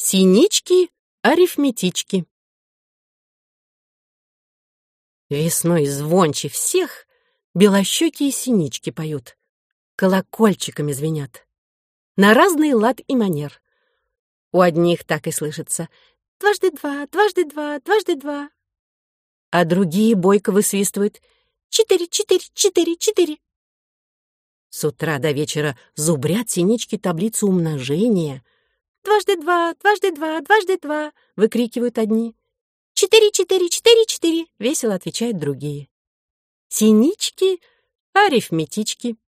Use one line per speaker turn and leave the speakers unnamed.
Синички-арифметички. Весной звонче всех белощёкие синички поют, колокольчиками звенят. На разный лад и манер. У одних так и слышится: дважды два, дважды два, дважды два. А другие бойко высвистывают: четыре, четыре, четыре, четыре. С утра до вечера зубрят синички таблицу умножения. Дважды два, дважды два, дважды два, выкрикивают одни. Четыре, четыре, четыре, четыре, весело отвечают другие. Синички, арифметички.